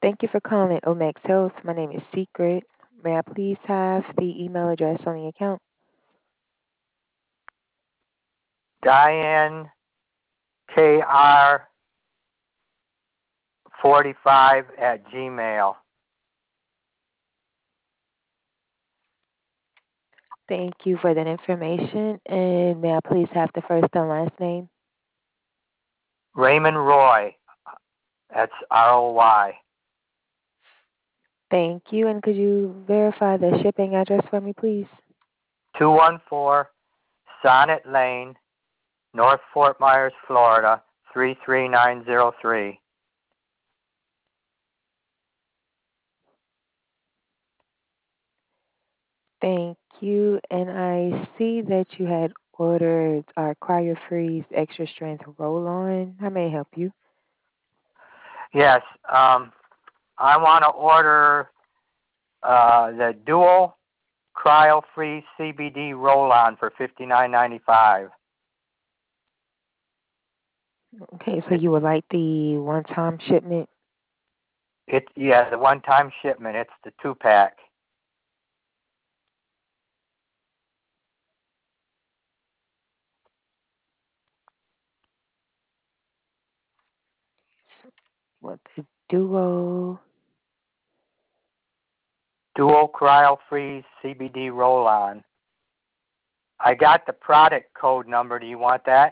Thank you for calling Omex Health. My name is Secret. May I please have the email address on the account? Diane KR45 @gmail. Thank you for that information. And may I please have the first and last name? Raymond Roy. That's ROY. Thank you. And could you verify the shipping address for me, please? 214 Sonnet Lane, North Fort Myers, Florida 33903. Thank you. And I see that you had ordered our Cryo Freeze Extra Strength Roll On. How may I help you? Yes, I want to order the dual cryo free CBD roll on for $59.95. Okay, so you would like the one-time shipment? The one-time shipment. It's the 2-pack. What the duo? Dual cryo free CBD roll on. I got the product code number. Do you want that?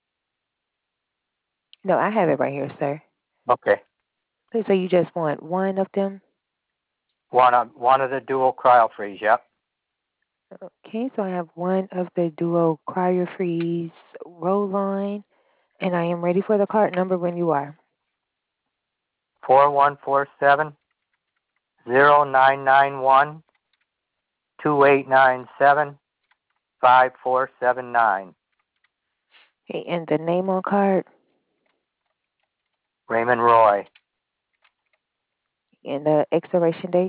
No, I have it right here, sir. Okay. Okay, so you just want one of them? One of the dual cryo freeze. Yep. Okay, so I have one of the duo cryo-freeze roll-on, and I am ready for the card number when you are. 4147-0991-2897-5479. Okay, and the name on card Raymond Roy. and the expiration date,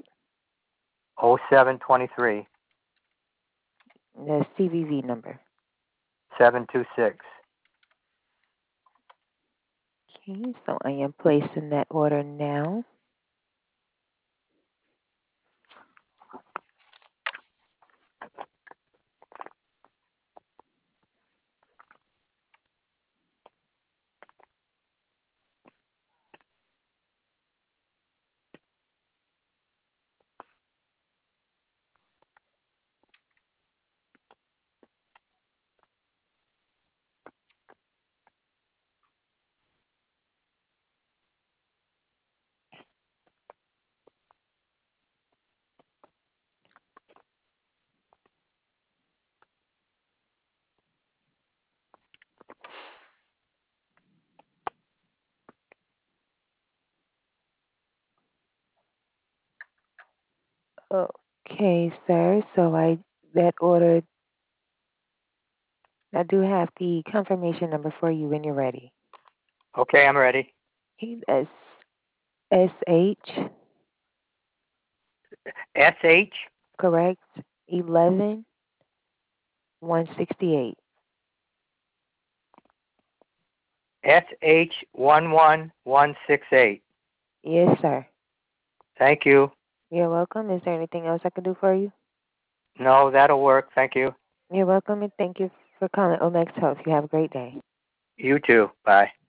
0723 and the CVV number. 726. Okay, so I am placing that order now. Okay, sir. So that order. I do have the confirmation number for you when you're ready. Okay, I'm ready. Okay, that's SH. SH? Correct. 11168. SH11168. Yes, sir. Thank you. You're welcome. Is there anything else I can do for you? No, that'll work. Thank you. You're welcome, and thank you for calling Omex Health. You have a great day. You too. Bye.